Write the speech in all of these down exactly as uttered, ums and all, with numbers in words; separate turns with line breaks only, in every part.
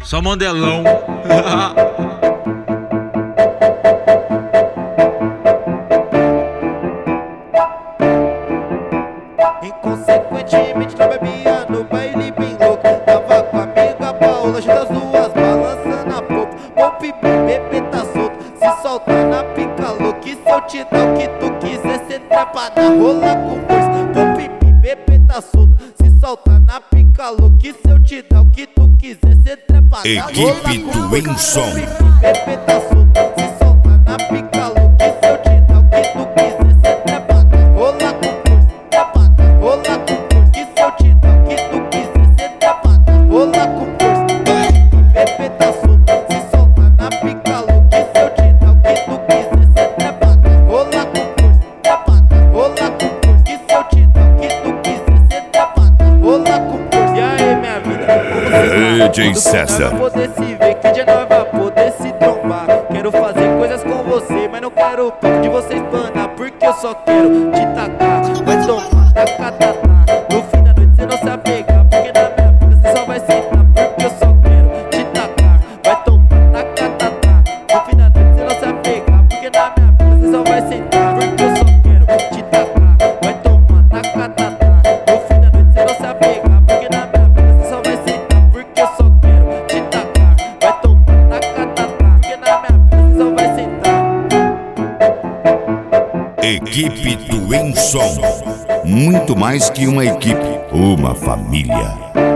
Só mandelão.
Inconsequentemente não bebia no baile bem louco. Tava com a amiga Paula, junto as duas, balançando a popa. Pop, bebê tá solto, se soltar na pica louca. E se eu te dar o que tu quiser, cê trepa na rola com força. Pop, bebê tá solto, se soltar na pica louca. E se eu te dar o que tu quiser, cê trepa na rola com força.
Equipe Twinson.
Bebê tá solto, se soltar na pica louca. E se eu te dar o que tu quiser, cê trepa na rola com força. Trepa na rola com força. E se eu te dar o que tu quiser, cê trepa na rola com força. Bebê tá solto, se soltar na pica louca. E se eu te dar o que tu quiser, cê trepa na rola com força. Trepa na rola com força. E se eu te dar o que tu quiser, cê trepa na rola com força. E aí, minha vida, como cê tá?
D J César.
Quando poder se ver, que dia nós vai poder se trombar. Quero fazer coisas com você, mas não quero o papo de você espanar. Porque eu só quero te tacar, vai tomar, taca, taca. No fim da noite cê não se apegar, porque na minha boca cê só vai sentar. Porque eu só quero te tacar, vai tomar, taca, taca. No fim da noite cê não se apegar, porque na minha boca cê só vai sentar. Porque eu só quero te tacar, vai tomar, taca, taca. No fim da noite cê não se apegar, porque na minha boca cê só vai sentar. Porque eu só quero te tacar, vai tomar, taca, taca. Porque na minha boca cê só vai sentar.
Equipe Twinson. Muito mais que uma equipe, uma família.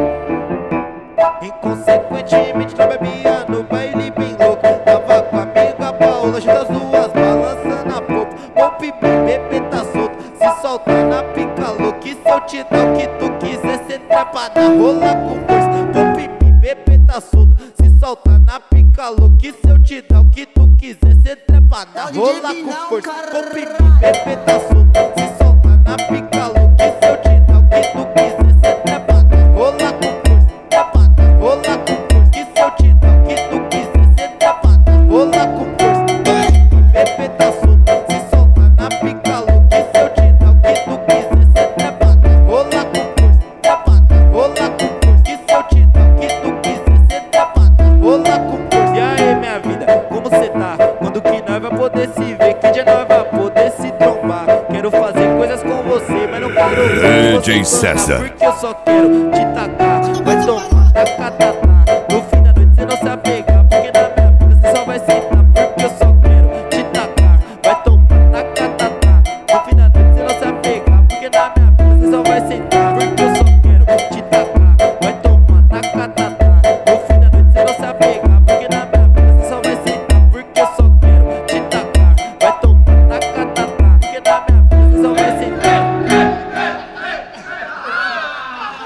Inconsequentemente não bebia no baile bem louco. Tava com a amiga Paula, junto as duas, balançando a popa. Pop, bebê tá solto, se soltar na pica louca. E se eu te dar o que tu quiser, cê trepa na rola com força. Pop, bebê tá solto, se soltar na pica louca. E se eu te dar o que tu quiser, cê trepa na rola com força. Pop, bebê tá solto, se soltar na pica louca. E se eu te dar o que tu quiser, cê trepa na rola com força. Trepa na rola com força. E se eu te dar o que tu quiser, cê trepa na rola com força. Bebê tá solto, se soltar na pica louca. E se eu te dar o que tu quiser, cê trepa na rola com força. Trepa na rola com força. E se eu te dar o que tu quiser, cê trepa na rola com força. E aí, minha vida, como cê tá? Quando que nós vai poder se ver? Que dia nós vai poder se trombar? Quero fazer coisas com você, mas não quero
D J César.
porque eu só quero